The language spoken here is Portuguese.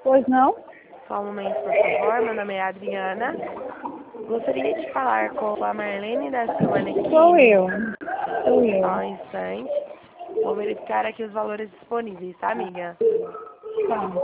Pois não? Só um momento, por favor. Meu nome é Adriana. Gostaria de falar com a Marlene da Silva Nequini. Sou eu. Sou eu. Só um instante. Vou verificar aqui os valores disponíveis, tá, amiga? Tá.